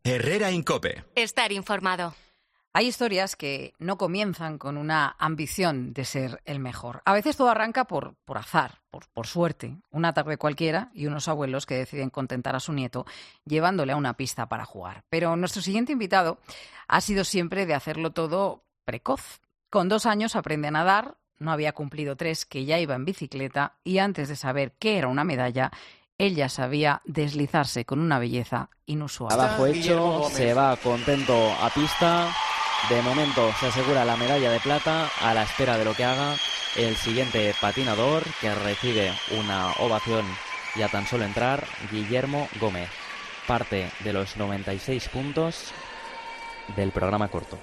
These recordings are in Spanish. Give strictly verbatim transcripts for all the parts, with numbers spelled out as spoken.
Herrera Incope. Estar informado. Hay historias que no comienzan con una ambición de ser el mejor. A veces todo arranca por, por azar, por, por suerte. Una tarde cualquiera y unos abuelos que deciden contentar a su nieto llevándole a una pista para jugar. Pero nuestro siguiente invitado ha sido siempre de hacerlo todo precoz. Con dos años aprende a nadar, no había cumplido tres, que ya iba en bicicleta y antes de saber qué era una medalla, él ya sabía deslizarse con una belleza inusual. Abajo hecho, se va contento a pista. De momento se asegura la medalla de plata a la espera de lo que haga el siguiente patinador, que recibe una ovación y a tan solo entrar, Guillermo Gómez. Parte de los noventa y seis puntos del programa corto.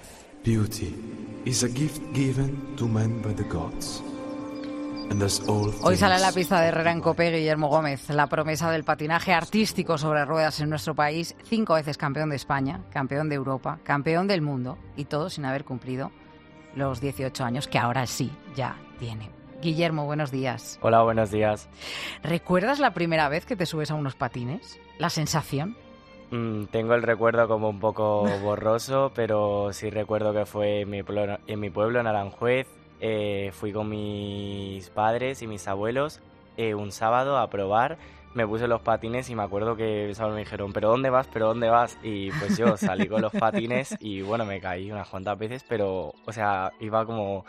Beauty is a gift given to man by the gods. And as all Hoy sale a la things- pista de Herrera Incope Guillermo Gómez, la promesa del patinaje artístico sobre ruedas en nuestro país, cinco veces campeón de España, campeón de Europa, campeón del mundo, y todo sin haber cumplido los dieciocho años que ahora sí ya tiene. Guillermo, buenos días. Hola, buenos días. ¿Recuerdas la primera vez que te subes a unos patines? ¿La sensación? Mm, tengo el recuerdo como un poco borroso, pero sí recuerdo que fue en mi pueblo, en mi pueblo, en Aranjuez. Eh, fui con mis padres y mis abuelos eh, un sábado a probar. Me puse los patines y me acuerdo que mis abuelos me dijeron, ¿pero dónde vas? ¿pero dónde vas? Y pues yo salí con los patines y bueno, me caí unas cuantas veces, pero o sea, iba como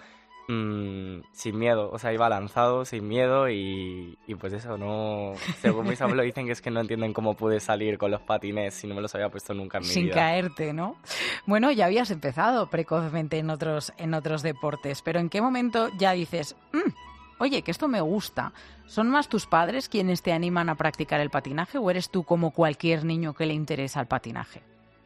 mmm, sin miedo, o sea, iba lanzado, sin miedo y, y pues eso, no... Según mis abuelos dicen que es que no entienden cómo pude salir con los patines si no me los había puesto nunca en mi Sin vida. caerte, ¿no? Bueno, ya habías empezado precozmente en otros, en otros deportes, pero ¿en qué momento ya dices, "Mm, oye, que esto me gusta"? ¿Son más tus padres quienes te animan a practicar el patinaje o eres tú como cualquier niño que le interesa el patinaje?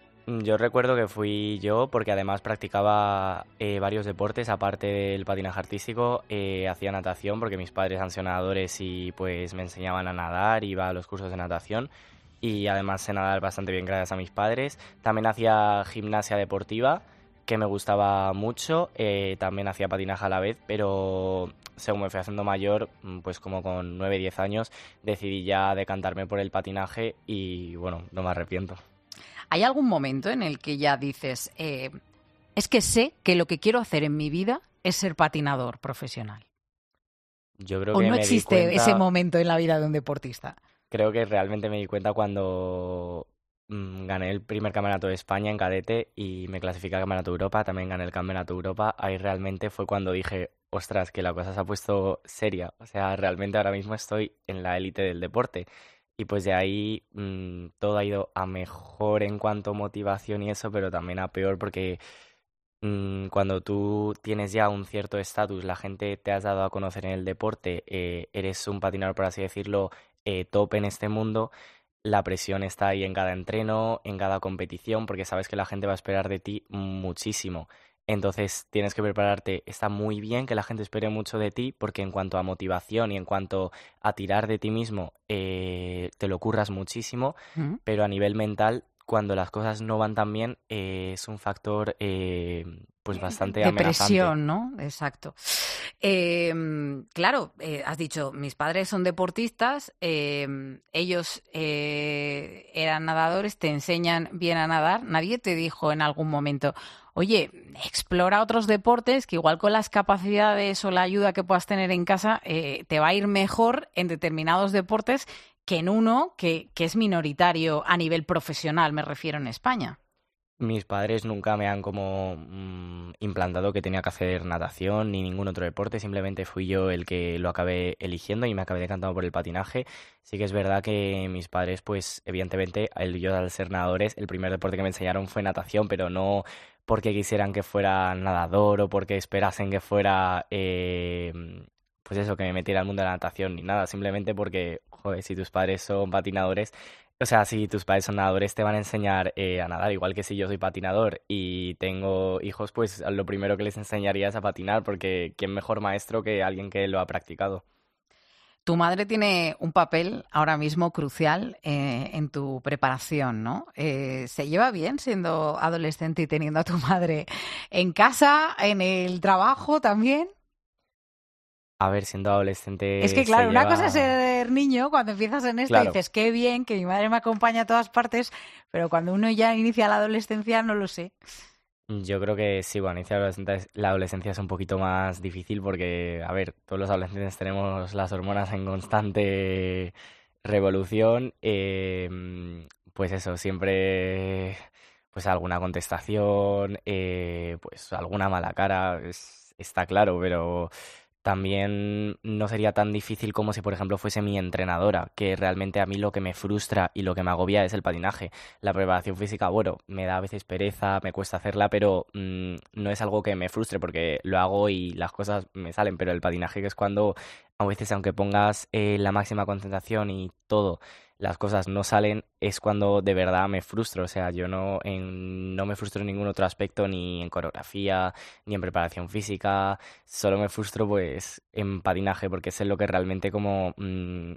Yo recuerdo que fui yo porque además practicaba eh, varios deportes, aparte del patinaje artístico, eh, hacía natación porque mis padres han sido nadadores y pues me enseñaban a nadar, iba a los cursos de natación y además sé nadar bastante bien gracias a mis padres. También hacía gimnasia deportiva, que me gustaba mucho, eh, también hacía patinaje a la vez, pero según me fui haciendo mayor, pues como con nueve diez años, decidí ya decantarme por el patinaje y bueno, no me arrepiento. ¿Hay algún momento en el que ya dices, eh, es que sé que lo que quiero hacer en mi vida es ser patinador profesional? Yo creo ¿O que no me di existe cuenta- ese momento en la vida de un deportista? Creo que realmente me di cuenta cuando mm, gané el primer campeonato de España en cadete y me clasifiqué al campeonato de Europa, también gané el campeonato de Europa. Ahí realmente fue cuando dije, ostras, que la cosa se ha puesto seria. O sea, realmente ahora mismo estoy en la élite del deporte. Y pues de ahí mm, todo ha ido a mejor en cuanto a motivación y eso, pero también a peor porque mm, cuando tú tienes ya un cierto estatus, la gente te has dado a conocer en el deporte, eh, eres un patinador, por así decirlo, eh, top en este mundo, la presión está ahí en cada entreno, en cada competición, porque sabes que la gente va a esperar de ti muchísimo. Entonces tienes que prepararte. Está muy bien que la gente espere mucho de ti, porque en cuanto a motivación y en cuanto a tirar de ti mismo, eh, te lo curras muchísimo, ¿Mm? pero a nivel mental, cuando las cosas no van tan bien, eh, es un factor eh, pues bastante amenazante. Depresión, ¿no? Exacto. Eh, claro, eh, has dicho, mis padres son deportistas, eh, ellos eh, eran nadadores, te enseñan bien a nadar. Nadie te dijo en algún momento, oye, explora otros deportes que igual con las capacidades o la ayuda que puedas tener en casa eh, te va a ir mejor en determinados deportes que en uno que, que es minoritario a nivel profesional, me refiero en España. Mis padres nunca me han como mm, implantado que tenía que hacer natación ni ningún otro deporte, simplemente fui yo el que lo acabé eligiendo y me acabé decantando por el patinaje. Sí que es verdad que mis padres, pues evidentemente, el- yo al ser nadadores, el primer deporte que me enseñaron fue natación, pero no porque quisieran que fuera nadador o porque esperasen que fuera, eh, pues eso, que me metiera al mundo de la natación ni nada, simplemente porque, joder, si tus padres son patinadores, o sea, si tus padres son nadadores, te van a enseñar eh, a nadar, igual que si yo soy patinador y tengo hijos, pues lo primero que les enseñaría es a patinar, porque ¿quién mejor maestro que alguien que lo ha practicado? Tu madre tiene un papel ahora mismo crucial eh, en tu preparación, ¿no? Eh, ¿se lleva bien siendo adolescente y teniendo a tu madre en casa, en el trabajo también? A ver, siendo adolescente. Es que claro, se una lleva... cosa es ser niño, cuando empiezas en esto Claro. dices, qué bien, que mi madre me acompaña a todas partes, pero cuando uno ya inicia la adolescencia no lo sé. Yo creo que sí, bueno, iniciar la adolescencia, la adolescencia es un poquito más difícil porque, a ver, todos los adolescentes tenemos las hormonas en constante revolución. eh, pues eso, siempre, pues alguna contestación, eh, pues alguna mala cara, es- está claro, pero también no sería tan difícil como si, por ejemplo, fuese mi entrenadora, que realmente a mí lo que me frustra y lo que me agobia es el patinaje. La preparación física, bueno, me da a veces pereza, me cuesta hacerla, pero mm, no es algo que me frustre porque lo hago y las cosas me salen, pero el patinaje, que es cuando a veces, aunque pongas eh, la máxima concentración y todo, las cosas no salen, es cuando de verdad me frustro. O sea, yo no, en, no me frustro en ningún otro aspecto, ni en coreografía, ni en preparación física. Solo me frustro pues en patinaje porque es en lo que realmente como mm,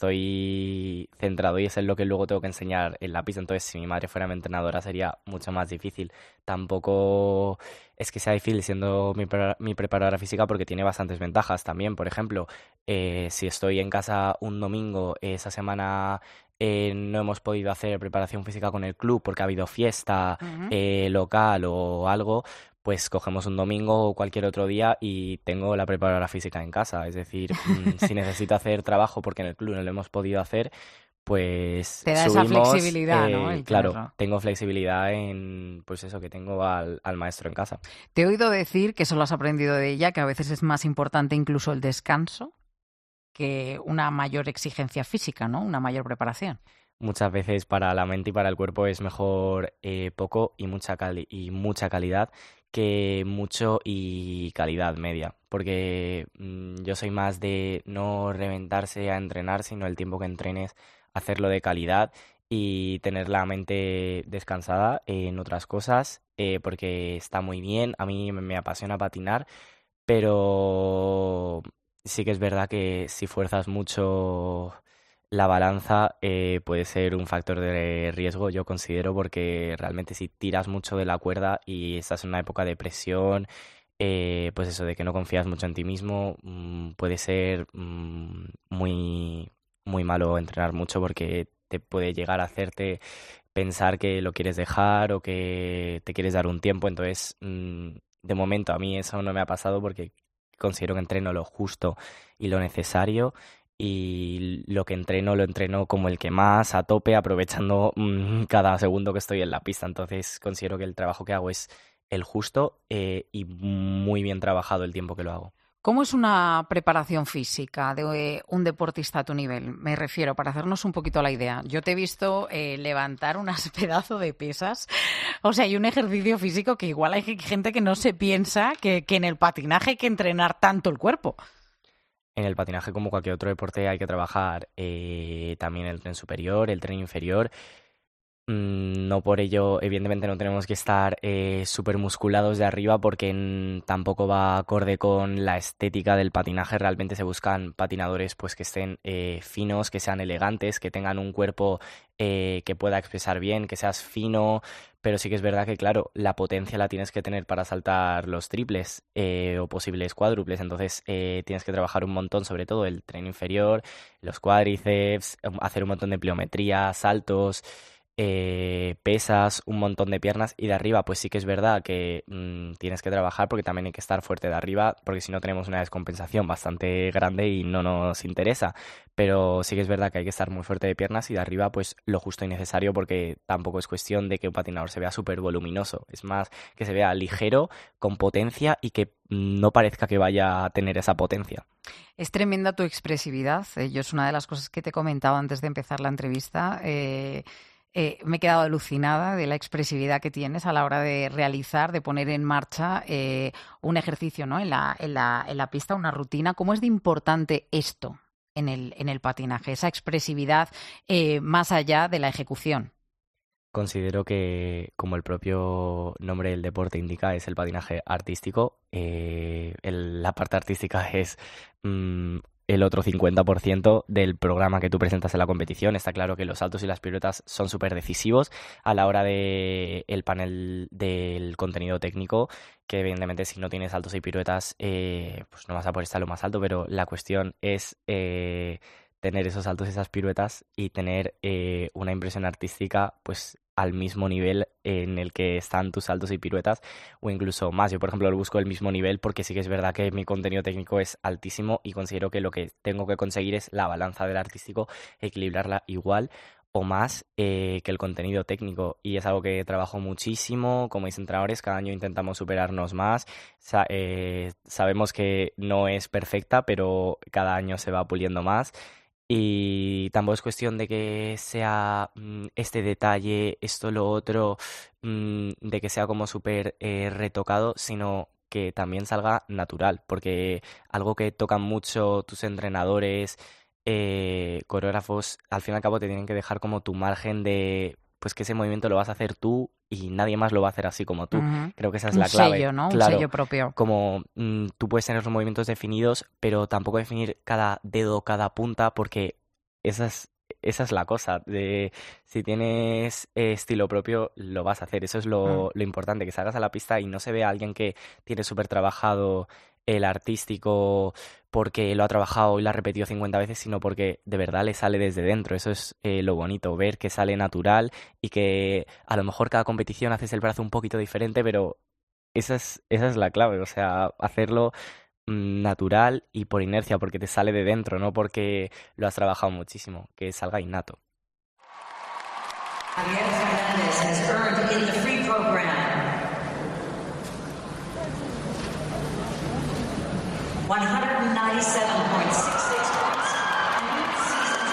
estoy centrado y es en lo que luego tengo que enseñar en la pista. Entonces, si mi madre fuera mi entrenadora sería mucho más difícil. Tampoco es que sea difícil siendo mi, prepara- mi preparadora física porque tiene bastantes ventajas también. Por ejemplo, eh, si estoy en casa un domingo, esa semana eh, no hemos podido hacer preparación física con el club porque ha habido fiesta Ujú. eh, local o algo, pues cogemos un domingo o cualquier otro día y tengo la preparadora física en casa. Es decir, mm, si necesito hacer trabajo porque en el club no lo hemos podido hacer, pues Te da esa subimos, flexibilidad, ¿no? eh, El claro, tenerlo. tengo flexibilidad en, pues eso, que tengo al, al maestro en casa. Te he oído decir que eso lo has aprendido de ella, que a veces es más importante incluso el descanso que una mayor exigencia física, ¿no? Una mayor preparación. Muchas veces para la mente y para el cuerpo es mejor eh, poco y mucha cali- y mucha calidad que mucho y calidad media, porque mm, yo soy más de no reventarse a entrenar, sino el tiempo que entrenes hacerlo de calidad y tener la mente descansada en otras cosas, eh, porque está muy bien, a mí me me apasiona patinar, pero sí que es verdad que si fuerzas mucho la balanza, eh, puede ser un factor de riesgo, yo considero, porque realmente si tiras mucho de la cuerda y estás en una época de presión, eh, pues eso, de que no confías mucho en ti mismo, mm, puede ser mm, muy, muy malo entrenar mucho porque te puede llegar a hacerte pensar que lo quieres dejar o que te quieres dar un tiempo. Entonces, mm, de momento a mí eso no me ha pasado porque considero que entreno lo justo y lo necesario y lo que entreno lo entreno como el que más, a tope, aprovechando mm, cada segundo que estoy en la pista. Entonces considero que el trabajo que hago es el justo eh, y muy bien trabajado el tiempo que lo hago. ¿Cómo es una preparación física de eh, un deportista a tu nivel? Me refiero, para hacernos un poquito la idea. Yo te he visto eh, levantar unas pedazos de pesas. O sea, hay un ejercicio físico que igual hay gente que no se piensa que, que en el patinaje hay que entrenar tanto el cuerpo. En el patinaje, como cualquier otro deporte, hay que trabajar eh, también el tren superior, el tren inferior. Mm, No por ello, evidentemente, no tenemos que estar eh, súper musculados de arriba porque mm, tampoco va acorde con la estética del patinaje. Realmente se buscan patinadores pues que estén eh, finos, que sean elegantes, que tengan un cuerpo eh, que pueda expresar bien, que seas fino. Pero sí que es verdad que, claro, la potencia la tienes que tener para saltar los triples eh, o posibles cuádruples. Entonces eh, tienes que trabajar un montón, sobre todo el tren inferior, los cuádriceps, um, hacer un montón de pliometría, saltos, eh, pesas, un montón de piernas. Y de arriba, pues sí que es verdad que mm, tienes que trabajar porque también hay que estar fuerte de arriba, porque si no tenemos una descompensación bastante grande y no nos interesa. Pero sí que es verdad que hay que estar muy fuerte de piernas y de arriba, pues lo justo y necesario, porque tampoco es cuestión de que un patinador se vea súper voluminoso. Es más que se vea ligero, con potencia y que mm, no parezca que vaya a tener esa potencia. Es tremenda tu expresividad. Eh, Yo es una de las cosas que te he comentado antes de empezar la entrevista. Eh, eh, me he quedado alucinada de la expresividad que tienes a la hora de realizar, de poner en marcha eh, un ejercicio, ¿no? en la, en la, en la pista, una rutina. ¿Cómo es de importante esto en el, en el patinaje? Esa expresividad eh, más allá de la ejecución. Considero que, como el propio nombre del deporte indica, es el patinaje artístico. Eh, el- la parte artística es mm, el otro cincuenta por ciento del programa que tú presentas en la competición. Está claro que los saltos y las piruetas son súper decisivos a la hora del de panel del contenido técnico, que evidentemente si no tienes saltos y piruetas, eh, pues no vas a poder estar lo más alto, pero la cuestión es eh, tener esos saltos y esas piruetas y tener eh, una impresión artística pues al mismo nivel en el que están tus saltos y piruetas o incluso más. Yo, por ejemplo, lo busco el mismo nivel porque sí que es verdad que mi contenido técnico es altísimo y considero que lo que tengo que conseguir es la balanza del artístico, equilibrarla igual o más eh, que el contenido técnico, y es algo que trabajo muchísimo. Como mis entrenadores, cada año intentamos superarnos más. Sa- eh, sabemos que no es perfecta, pero cada año se va puliendo más. Y tampoco es cuestión de que sea mm, este detalle, esto, lo otro, mm, de que sea como súper eh, retocado, sino que también salga natural, porque algo que tocan mucho tus entrenadores, eh, coreógrafos, al fin y al cabo te tienen que dejar como tu margen de, pues que ese movimiento lo vas a hacer tú y nadie más lo va a hacer así como tú. Ujú. Creo que esa es Un la clave. sello, ¿no? Un Claro, sello propio. como mm, tú puedes tener los movimientos definidos, pero tampoco definir cada dedo, cada punta, porque esa es, esa es la cosa. De, si tienes eh, estilo propio, lo vas a hacer. Eso es Mm. lo, lo importante, que salgas a la pista y no se vea a alguien que tiene súper trabajado el artístico porque lo ha trabajado y lo ha repetido cincuenta veces, sino porque de verdad le sale desde dentro. Eso es eh, lo bonito, ver que sale natural y que a lo mejor cada competición haces el brazo un poquito diferente, pero esa es, esa es la clave, o sea, hacerlo mm, natural y por inercia, porque te sale de dentro, no porque lo has trabajado muchísimo, que salga innato. Javier Fernandez has earned in the free program one ninety-seven point six six points. Season's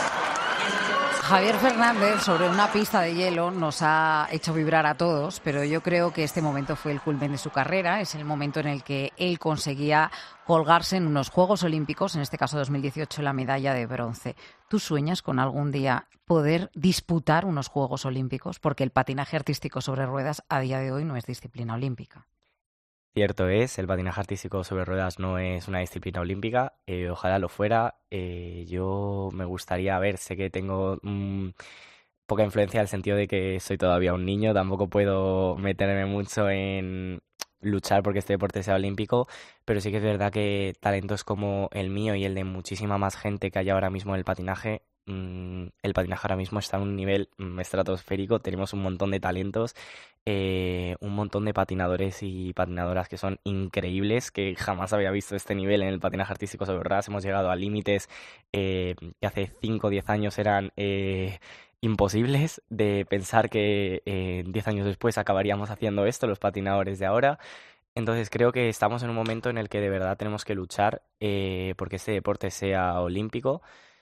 best. Javier Fernández sobre una pista de hielo nos ha hecho vibrar a todos, pero yo creo que este momento fue el culmen de su carrera. Es el momento en el que él conseguía colgarse en unos Juegos Olímpicos, en este caso dos mil dieciocho, la medalla de bronce. ¿Tú sueñas con algún día poder disputar unos Juegos Olímpicos? Porque el patinaje artístico sobre ruedas a día de hoy no es disciplina olímpica. Cierto es, el patinaje artístico sobre ruedas no es una disciplina olímpica, eh, ojalá lo fuera. Eh, yo me gustaría ver, sé que tengo mm, poca influencia en el sentido de que soy todavía un niño, tampoco puedo meterme mucho en luchar porque este deporte sea olímpico, pero sí que es verdad que talentos como el mío y el de muchísima más gente que hay ahora mismo en el patinaje, mm, el patinaje ahora mismo está en un nivel mm, estratosférico, tenemos un montón de talentos, eh, un montón de patinadores y patinadoras que son increíbles, que jamás había visto este nivel en el patinaje artístico sobre ruedas. Hemos llegado a límites eh, que hace cinco o diez años eran eh, imposibles de pensar que eh, diez años después acabaríamos haciendo esto, los patinadores de ahora. Entonces creo que estamos en un momento en el que de verdad tenemos que luchar eh, porque este deporte sea olímpico.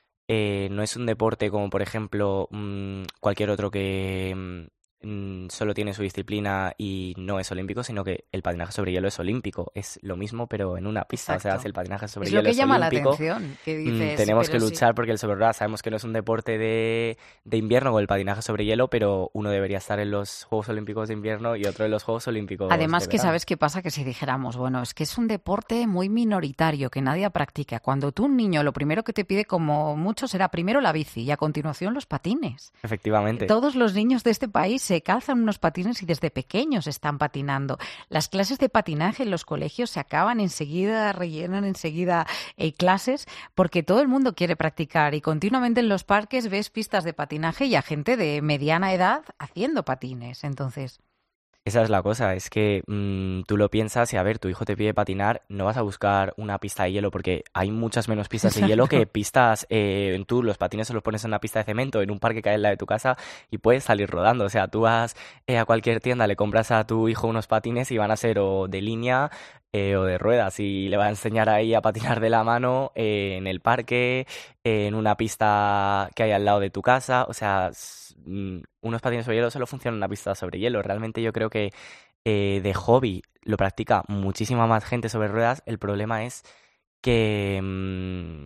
Eh, no es un deporte como, por ejemplo, mm, cualquier otro que mm, mm, solo tiene su disciplina y no es olímpico, sino que el patinaje sobre hielo es olímpico. Es lo mismo, pero en una pista. O sea, Exacto. si el patinaje sobre Es lo hielo que es llama la olímpico, atención, que mm, dices, tenemos que pero sí. luchar porque el sobre ruedas sabemos que no es un deporte de, de invierno como el patinaje sobre hielo, pero uno debería estar en los Juegos Olímpicos de invierno y otro en los Juegos Olímpicos Además de que verano. sabes qué pasa, que si dijéramos, bueno, es que es un deporte muy minoritario, que nadie practica. Cuando tú, un niño, lo primero que te pide como mucho será primero la bici y a continuación los patines. Efectivamente. Todos los niños de este país se calzan unos patines y desde pequeños están patinando. Las clases de patinaje en los colegios se acaban enseguida, rellenan enseguida eh, clases, porque todo el mundo quiere practicar y continuamente en los parques ves pistas de patinaje y a gente de mediana edad haciendo patines. Entonces, Esa es la cosa, es que mm, tú lo piensas y a ver, tu hijo te pide patinar, no vas a buscar una pista de hielo porque hay muchas menos pistas de hielo que pistas, eh, tú los patines se los pones en una pista de cemento, en un parque que hay en la de tu casa y puedes salir rodando. O sea, tú vas eh, a cualquier tienda, le compras a tu hijo unos patines y van a ser o de línea eh, o de ruedas y le vas a enseñar ahí a patinar de la mano eh, en el parque, eh, en una pista que hay al lado de tu casa. O sea, s- mm, unos patines sobre hielo solo funcionan en una pista sobre hielo. Realmente yo creo que eh, de hobby lo practica muchísima más gente sobre ruedas. El problema es que mm,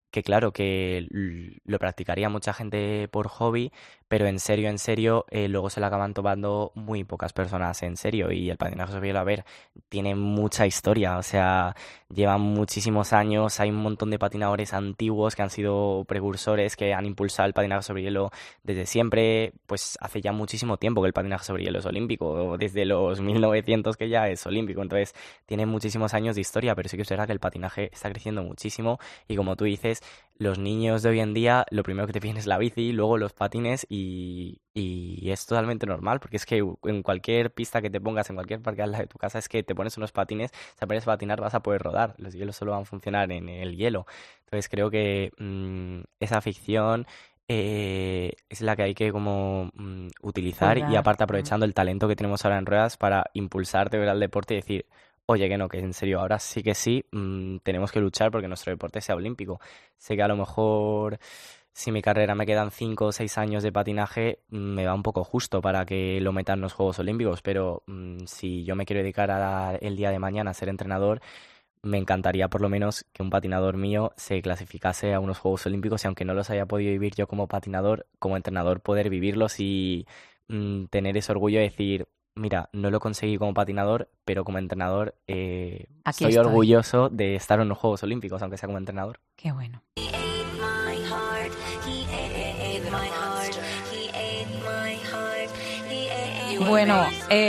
que claro, que lo practicaría mucha gente por hobby, pero en serio, en serio, eh, luego se lo acaban tomando muy pocas personas en serio. Y el patinaje sobre hielo, a ver, tiene mucha historia, o sea, llevan muchísimos años, hay un montón de patinadores antiguos que han sido precursores, que han impulsado el patinaje sobre hielo desde siempre. Pues hace ya muchísimo tiempo que el patinaje sobre hielo es olímpico, desde los mil novecientos que ya es olímpico, entonces tiene muchísimos años de historia, pero sí que es verdad que el patinaje está creciendo muchísimo y como tú dices, los niños de hoy en día lo primero que te piden es la bici, luego los patines y, y es totalmente normal porque es que en cualquier pista que te pongas, en cualquier parque al lado de tu casa, es que te pones unos patines, si aprendes a patinar vas a poder rodar, los hielos solo van a funcionar en el hielo. Entonces creo que mmm, esa afición eh, es la que hay que como mmm, utilizar Cuidar. Y aparte aprovechando el talento que tenemos ahora en ruedas para impulsar de verdad el deporte y decir, oye, que no, que en serio, ahora sí que sí, mmm, tenemos que luchar porque nuestro deporte sea olímpico. Sé que a lo mejor si mi carrera me quedan cinco o seis años de patinaje, me va un poco justo para que lo metan en los Juegos Olímpicos, pero mmm, si yo me quiero dedicar a, el día de mañana a ser entrenador, me encantaría por lo menos que un patinador mío se clasificase a unos Juegos Olímpicos y aunque no los haya podido vivir yo como patinador, como entrenador poder vivirlos y mmm, tener ese orgullo de decir, mira, no lo conseguí como patinador, pero como entrenador eh, Aquí soy estoy. orgulloso de estar en los Juegos Olímpicos, aunque sea como entrenador. Qué bueno. Bueno,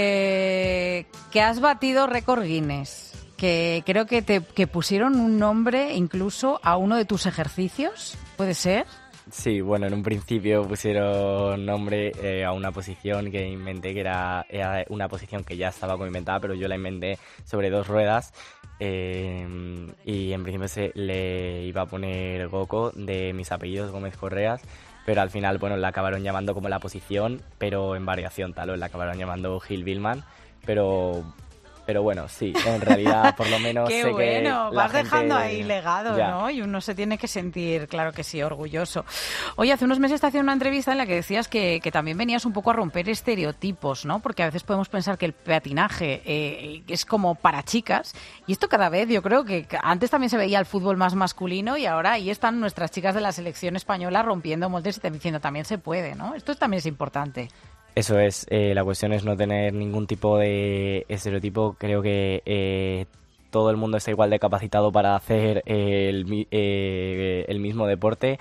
eh, que has batido récord Guinness, que creo que te que pusieron un nombre incluso a uno de tus ejercicios, ¿puede ser? Sí, bueno, en un principio pusieron nombre eh, a una posición que inventé, que era, era una posición que ya estaba como inventada, pero yo la inventé sobre dos ruedas eh, y en principio se le iba a poner Goko de mis apellidos, Gómez Correas, pero al final, bueno, la acabaron llamando como la posición, pero en variación tal, o la acabaron llamando Gil Billman, pero... Pero bueno, sí, en realidad por lo menos Qué sé bueno, que la vas gente... dejando ahí legado, ya. ¿no? Y uno se tiene que sentir, claro que sí, orgulloso. Oye, hace unos meses te hacía una entrevista en la que decías que, que también venías un poco a romper estereotipos, ¿no? Porque a veces podemos pensar que el patinaje eh, es como para chicas y esto cada vez, yo creo que antes también se veía el fútbol más masculino y ahora ahí están nuestras chicas de la selección española rompiendo moldes y te diciendo también se puede, ¿no? Esto también es importante. Eso es, eh, la cuestión es no tener ningún tipo de estereotipo. Creo que eh, todo el mundo está igual de capacitado para hacer eh, el, eh, el mismo deporte.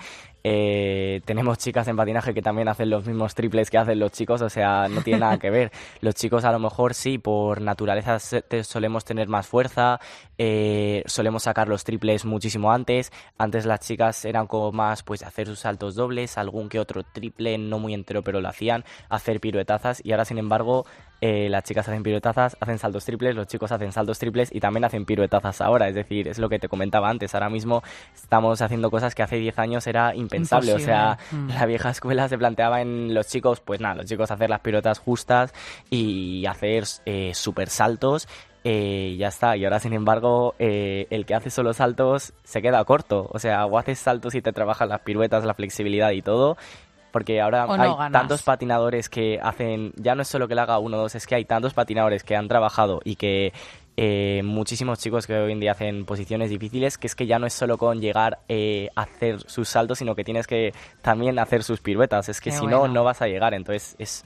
Eh, tenemos chicas en patinaje que también hacen los mismos triples que hacen los chicos, o sea, no tiene nada que ver. Los chicos a lo mejor sí, por naturaleza solemos tener más fuerza, eh, solemos sacar los triples muchísimo antes. Antes las chicas eran como más pues hacer sus saltos dobles, algún que otro triple, no muy entero pero lo hacían, hacer piruetazas y ahora sin embargo eh, las chicas hacen piruetazas, hacen saltos triples, los chicos hacen saltos triples y también hacen piruetazas ahora, es decir, es lo que te comentaba antes, ahora mismo estamos haciendo cosas que hace diez años era impensable, imposible. O sea, mm. la vieja escuela se planteaba en los chicos, pues nada, los chicos hacer las piruetas justas y hacer eh, super saltos. Eh, ya está, y ahora sin embargo eh, el que hace solo saltos se queda corto, o sea, o haces saltos y te trabajas las piruetas, la flexibilidad y todo, porque ahora no hay ganas. tantos patinadores que hacen, ya no es solo que le haga uno o dos, es que hay tantos patinadores que han trabajado y que eh, muchísimos chicos que hoy en día hacen posiciones difíciles, que es que ya no es solo con llegar eh, a hacer sus saltos, sino que tienes que también hacer sus piruetas, es que Qué si bueno. no, no vas a llegar, entonces es...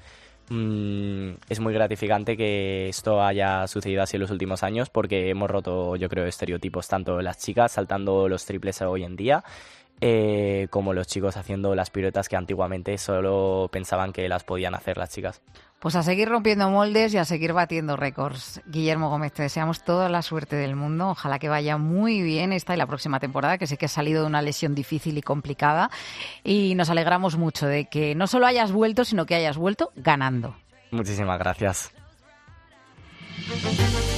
Mm, es muy gratificante que esto haya sucedido así en los últimos años porque hemos roto, yo creo, estereotipos tanto las chicas saltando los triples hoy en día eh, como los chicos haciendo las piruetas que antiguamente solo pensaban que las podían hacer las chicas. Pues a seguir rompiendo moldes y a seguir batiendo récords. Guillermo Gómez, te deseamos toda la suerte del mundo. Ojalá que vaya muy bien esta y la próxima temporada, que sé que has salido de una lesión difícil y complicada. Y nos alegramos mucho de que no solo hayas vuelto, sino que hayas vuelto ganando. Muchísimas gracias.